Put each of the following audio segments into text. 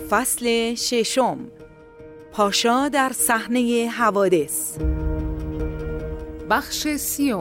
فصل 6. پاشا در صحنه حوادث. بخش 30.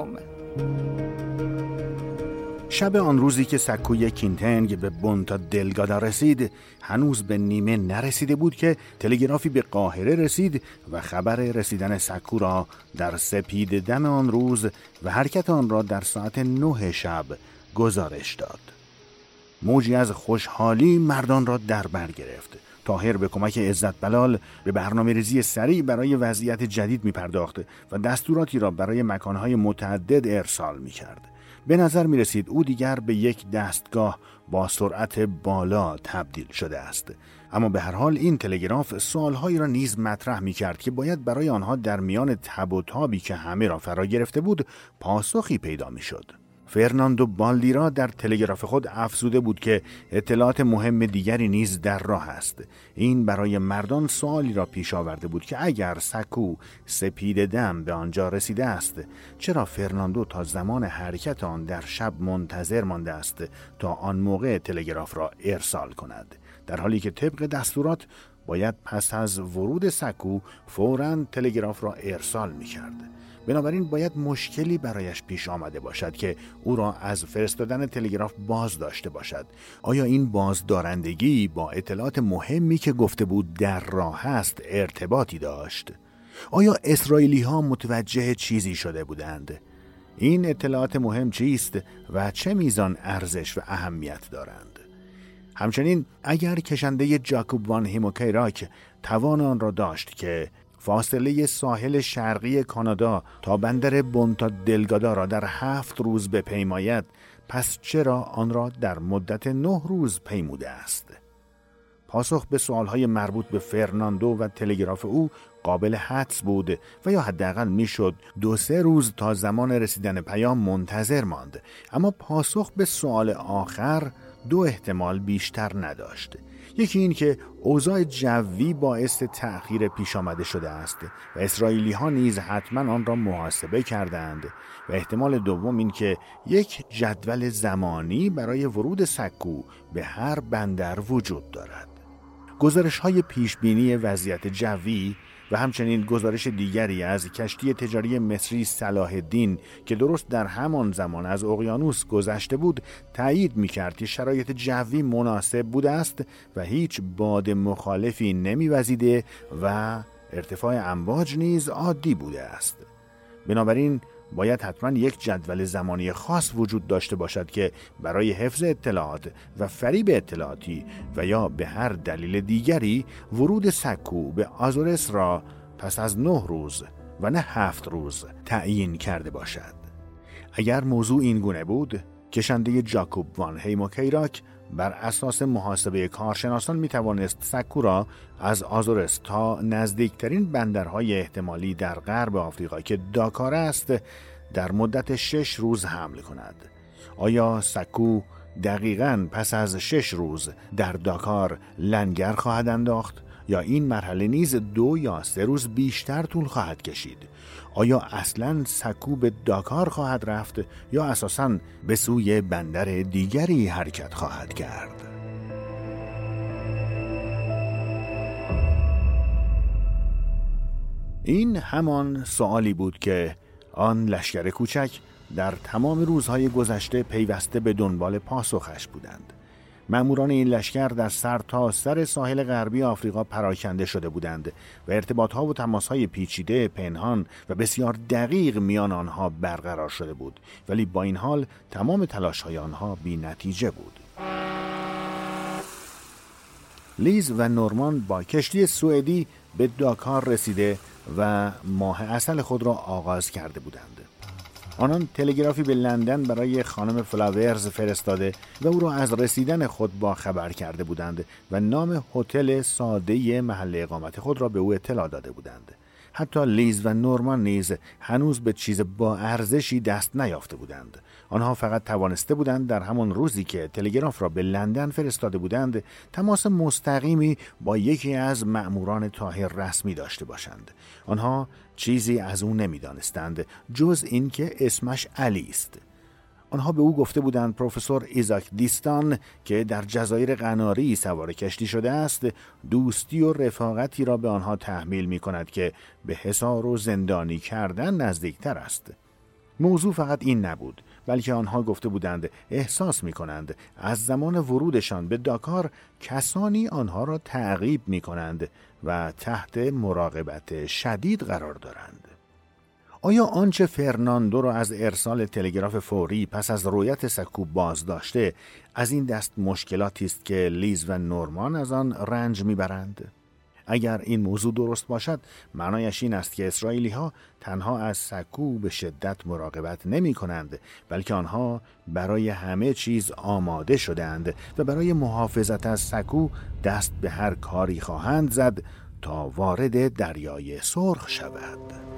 شب آن روزی که سکوی کینتنگ به بونتا دلگادا رسید، هنوز به نیمه نرسیده بود که تلگرافی به قاهره رسید و خبر رسیدن سکو را در سپید دم آن روز و حرکت آن را در ساعت 9 شب گزارش داد. موجی از خوشحالی مردان را در بر گرفت. طاهر به کمک عزت بلال به برنامه‌ریزی سریع برای وضعیت جدید می پرداخت و دستوراتی را برای مکانهای متعدد ارسال می کرد. به نظر می رسید او دیگر به یک دستگاه با سرعت بالا تبدیل شده است. اما به هر حال این تلگراف سوالهایی را نیز مطرح می کرد که باید برای آنها در میان تب و تابی که همه را فرا گرفته بود پاسخی پیدا می شد. فرناندو بالدیرا در تلگراف خود افزوده بود که اطلاعات مهم دیگری نیز در راه است. این برای مردان سوالی را پیش آورده بود که اگر سکو سپید دم به آنجا رسیده است، چرا فرناندو تا زمان حرکت آن در شب منتظر مانده است تا آن موقع تلگراف را ارسال کند، در حالی که طبق دستورات باید پس از ورود سکو فوراً تلگراف را ارسال می کرد. بنابراین باید مشکلی برایش پیش آمده باشد که او را از فرستادن تلگراف باز داشته باشد. آیا این بازدارندگی با اطلاعات مهمی که گفته بود در راه است ارتباطی داشت؟ آیا اسرائیلی ها متوجه چیزی شده بودند؟ این اطلاعات مهم چیست و چه میزان ارزش و اهمیت دارند؟ همچنین اگر کشنده جاکوب وان هیموکیراک توان آن را داشت که فاصله ساحل شرقی کانادا تا بندر بونتا دلگادا را در 7 روز بپیماید، پس چرا آن را در مدت 9 روز پیموده است؟ پاسخ به سوالهای مربوط به فرناندو و تلگراف او قابل حدس بود و یا حداقل میشد 2-3 روز تا زمان رسیدن پیام منتظر ماند. اما پاسخ به سوال آخر 2 احتمال بیشتر نداشت. یکی این که اوضاع جوی باعث تأخیر پیش آمده شده است و اسرائیلی ها نیز حتما آن را محاسبه کردند، و احتمال دوم این که یک جدول زمانی برای ورود سکو به هر بندر وجود دارد. گزارش های پیشبینی وضعیت جوی و همچنین گزارش دیگری از کشتی تجاری مصری صلاح الدین که درست در همان زمان از اقیانوس گذشته بود تایید می‌کرد که شرایط جوی مناسب بوده است و هیچ باد مخالفی نمی‌وزیده و ارتفاع امواج نیز عادی بوده است. بنابراین باید حتما یک جدول زمانی خاص وجود داشته باشد که برای حفظ اطلاعات و فریب اطلاعاتی و یا به هر دلیل دیگری ورود سکو به آزورس را پس از 9 روز و نه 7 روز تعیین کرده باشد. اگر موضوع این گونه بود، کشنده جاکوب وان هیموکیراک بر اساس محاسبه کارشناسان می توانست سکو را از آزورس تا نزدیکترین بندرهای احتمالی در غرب آفریقا که داکار است در مدت 6 روز حمل کند. آیا سکو دقیقاً پس از 6 روز در داکار لنگر خواهد انداخت یا این مرحله نیز 2 یا 3 روز بیشتر طول خواهد کشید؟ آیا اصلاً سکو به داکار خواهد رفت یا اساساً به سوی بندر دیگری حرکت خواهد کرد؟ این همان سوالی بود که آن لشکر کوچک در تمام روزهای گذشته پیوسته به دنبال پاسخش بودند. مأموران این لشکر در سر تا سر ساحل غربی آفریقا پراکنده شده بودند و ارتباطها و تماسهای پیچیده، پنهان و بسیار دقیق میان آنها برقرار شده بود، ولی با این حال تمام تلاش‌های آنها بی نتیجه بود. لیز و نورمان با کشتی سوئدی به داکار رسیده و ماه عسل خود را آغاز کرده بودند. آنان تلگرافی به لندن برای خانم فلاورز فرستاده و او را از رسیدن خود با خبر کرده بودند و نام هتل ساده محل اقامت خود را به او اطلاع داده بودند. حتی لیز و نورمان نیز هنوز به چیز با ارزشی دست نیافته بودند. آنها فقط توانسته بودند در همان روزی که تلگراف را به لندن فرستاده بودند تماس مستقیمی با یکی از مأموران طاهر رسمی داشته باشند. آنها چیزی از او نمی‌دانستند جز این که اسمش علی است. آنها به او گفته بودند پروفسور ایزاک دیستان که در جزایر قناری سوار کشتی شده است، دوستی و رفاقتی را به آنها تحمیل می کند که به حصار و زندانی کردن نزدیکتر است. موضوع فقط این نبود، بلکه آنها گفته بودند احساس می کنند از زمان ورودشان به داکار کسانی آنها را تعقیب می کنند و تحت مراقبت شدید قرار دارند. آیا آنچه فرناندو را از ارسال تلگراف فوری پس از رویت سکو باز داشته از این دست مشکلاتی است که لیز و نورمان از آن رنج میبرند؟ اگر این موضوع درست باشد، معنایش این است که اسرائیلی ها تنها از سکو به شدت مراقبت نمی کنند، بلکه آنها برای همه چیز آماده شدند و برای محافظت از سکو دست به هر کاری خواهند زد تا وارد دریای سرخ شود.